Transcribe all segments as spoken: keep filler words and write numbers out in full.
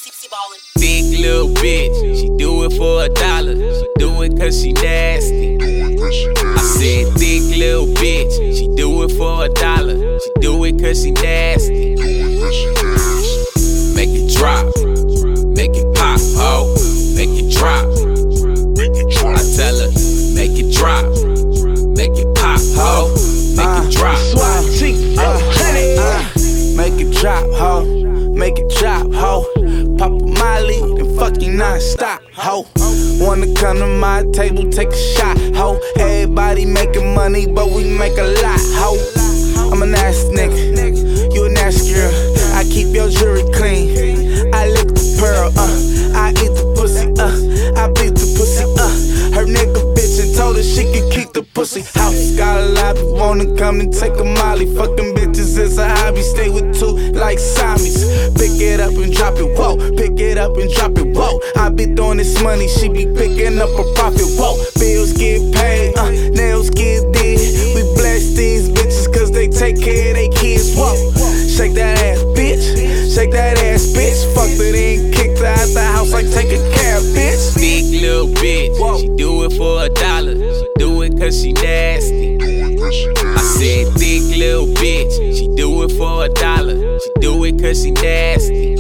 Thick little bitch, she do it for a dollar. She do it cause she nasty. I said thick little bitch, she do it for a dollar. She do it cause she nasty. Make it drop, make it pop, ho. Make it drop, I tell her, make it drop, make it pop, ho. Make it drop, make it drop, ho. Make it drop, ho. Pop a Molly and fuck you non-stop, ho. Wanna come to my table, take a shot, ho. Everybody making money, but we make a lot, ho. I'm a nasty nigga, you a nasty girl. I keep your jewelry clean, I lick the pearl, uh. I eat the pussy, uh. I beat the pussy, uh. Her nigga bitch and told her she could keep the pussy. House got a lot, but wanna come and take a Molly. Fucking bitches is a hobby, stay with two like Siamese. Pick it up and drop it, whoa. Pick it up and drop it, whoa. I be throwing this money, she be picking up a profit, whoa. Bills get paid, uh, nails get did. We bless these bitches cause they take care of they kids, whoa. Shake that ass, bitch. Shake that ass, bitch. Fucked her then kicked her out the house like take a cab, bitch. Thick little bitch, whoa. She do it for a dollar. She do it cause she nasty. I said thick little bitch, she do it for a dollar. She do it cause she nasty.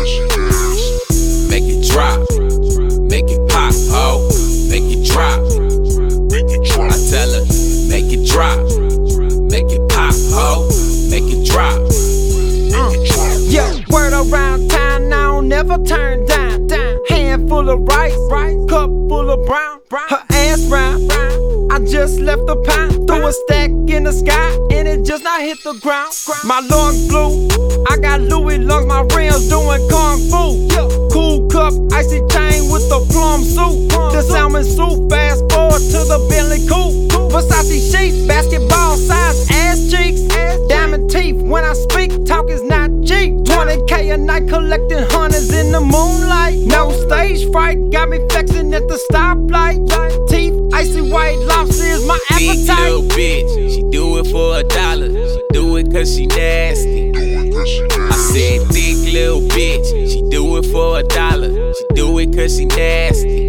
Make it drop, make it pop, ho. Make it drop, I tell her, make it drop, make it pop, ho. Make it drop. Uh, yeah, word around town now, never turn down. down. Handful of rice, rice, cup full of brown, brown. Her ass round, round. I just left the pound, threw a stack in the sky, and it just not hit the ground. My lungs blue, I got Louis lungs, my rims doing kung fu. Cool cup, icy chain with the plum suit. The salmon soup, fast forward to the Bentley coupe. Versace sheets, basketball size ass cheeks, diamond teeth. When I speak, talk is not cheap. twenty K a night collecting hundreds in the moonlight. No stage fright, got me flexing at the stoplight. Teeth, icy white lobster is my appetite. Thick little bitch, she do it for a dollar. She do it cause she nasty. I said thick little bitch, she do it for a dollar. She do it cause she nasty.